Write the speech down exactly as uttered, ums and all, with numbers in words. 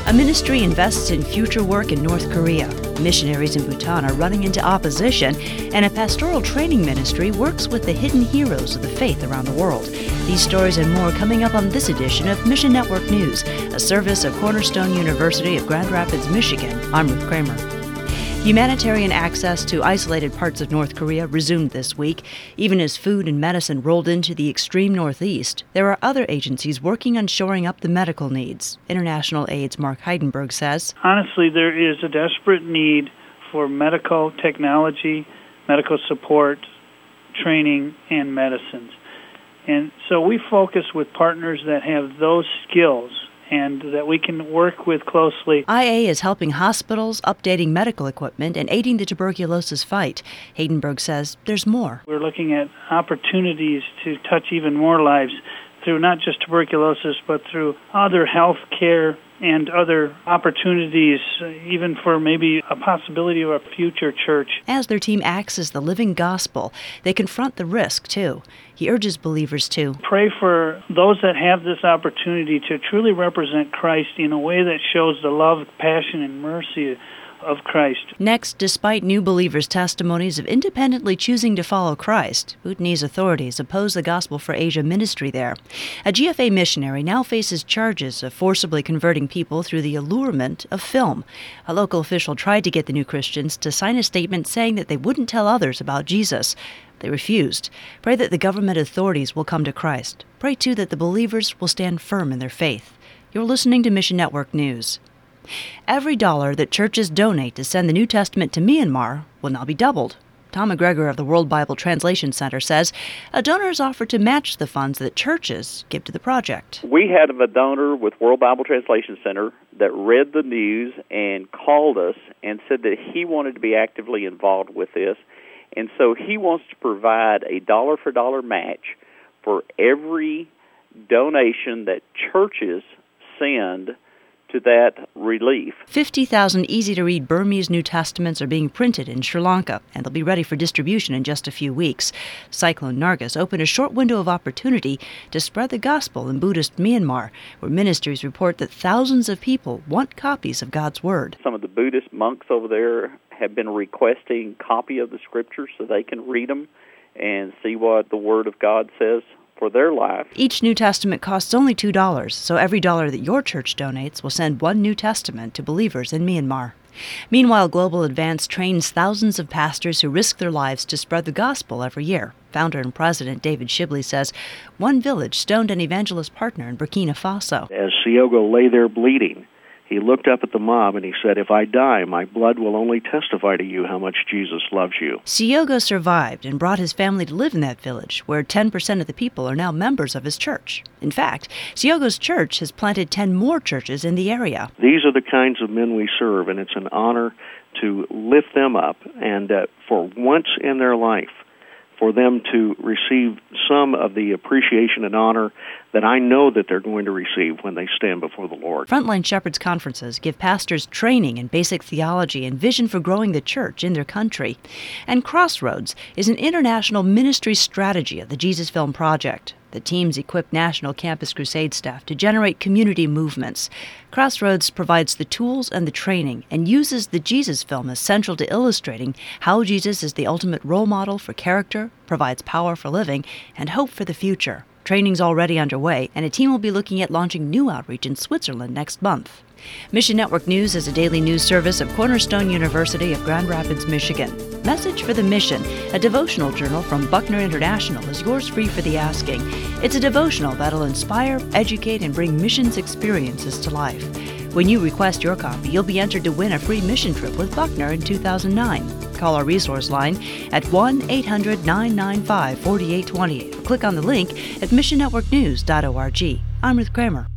A ministry invests in future work in North Korea. Missionaries in Bhutan are running into opposition, and a pastoral training ministry works with the hidden heroes of the faith around the world. These stories and more coming up on this edition of Mission Network News, a service of Cornerstone University of Grand Rapids, Michigan. I'm Ruth Kramer. Humanitarian access to isolated parts of North Korea resumed this week. Even as food and medicine rolled into the extreme northeast, there are other agencies working on shoring up the medical needs. International Aid's Mark Heidenberg says, honestly, there is a desperate need for medical technology, medical support, training, and medicines. And so we focus with partners that have those skills and that we can work with closely. I A is helping hospitals, updating medical equipment, and aiding the tuberculosis fight. Heidenberg says there's more. We're looking at opportunities to touch even more lives through not just tuberculosis, but through other health care and other opportunities, even for maybe a possibility of a future church. As their team acts as the living gospel, they confront the risk, too. He urges believers to pray for those that have this opportunity to truly represent Christ in a way that shows the love, passion, and mercy of Christ. Next, despite new believers' testimonies of independently choosing to follow Christ, Bhutanese authorities oppose the Gospel for Asia ministry there. A G F A missionary now faces charges of forcibly converting people through the allurement of film. A local official tried to get the new Christians to sign a statement saying that they wouldn't tell others about Jesus. They refused. Pray that the government authorities will come to Christ. Pray, too, that the believers will stand firm in their faith. You're listening to Mission Network News. Every dollar that churches donate to send the New Testament to Myanmar will now be doubled. Tom McGregor of the World Bible Translation Center says a donor is offered to match the funds that churches give to the project. We had a donor with World Bible Translation Center that read the news and called us and said that he wanted to be actively involved with this. And so he wants to provide a dollar-for-dollar match for every donation that churches send to that relief. fifty thousand easy-to-read Burmese New Testaments are being printed in Sri Lanka, and they'll be ready for distribution in just a few weeks. Cyclone Nargis opened a short window of opportunity to spread the gospel in Buddhist Myanmar, where ministries report that thousands of people want copies of God's Word. Some of the Buddhist monks over there have been requesting a copy of the Scriptures so they can read them and see what the Word of God says for their life. Each New Testament costs only two dollars, so every dollar that your church donates will send one New Testament to believers in Myanmar. Meanwhile, Global Advance trains thousands of pastors who risk their lives to spread the gospel every year. Founder and president David Shibley says one village stoned an evangelist partner in Burkina Faso. As Siogo lay there bleeding, he looked up at the mob and he said, "If I die, my blood will only testify to you how much Jesus loves you." Siogo survived and brought his family to live in that village, where ten percent of the people are now members of his church. In fact, Siogo's church has planted ten more churches in the area. These are the kinds of men we serve, and it's an honor to lift them up and uh, for once in their life, for them to receive some of the appreciation and honor that I know that they're going to receive when they stand before the Lord. Frontline Shepherds conferences give pastors training in basic theology and vision for growing the church in their country. And Crossroads is an international ministry strategy of the Jesus Film Project. The teams equip National Campus Crusade staff to generate community movements. Crossroads provides the tools and the training and uses the Jesus Film as central to illustrating how Jesus is the ultimate role model for character, provides power for living, and hope for the future. Training's already underway, and a team will be looking at launching new outreach in Switzerland next month. Mission Network News is a daily news service of Cornerstone University of Grand Rapids, Michigan. Message for the Mission, a devotional journal from Buckner International, is yours free for the asking. It's a devotional that'll inspire, educate, and bring missions experiences to life. When you request your copy, you'll be entered to win a free mission trip with Buckner in two thousand nine. Call our resource line at one eight hundred nine nine five four eight two eight or click on the link at mission network news dot org. I'm Ruth Kramer.